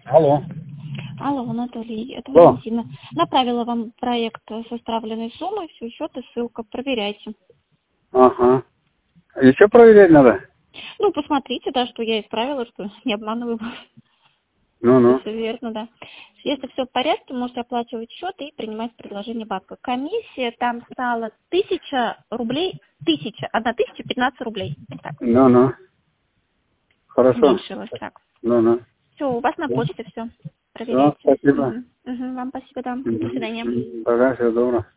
Алло. Алло, Анатолий, это Да. Валентина. Направила вам проект с составленной суммой, все, счет и ссылка. Проверяйте. Ага. Еще проверять надо? Ну, посмотрите, да, что я исправила, что не обманываю вас. Ну-ну. Все верно, да. Если все в порядке, можете оплачивать счет и принимать предложение банка. Комиссия там стала 1000 рублей, 1500 рублей. Так, Ну-ну. Хорошо. уменьшилось так. Ну-ну. Все, у вас на почте все. Все, Проверяйте. спасибо. Вам спасибо, да. До свидания. Пока, всего доброго.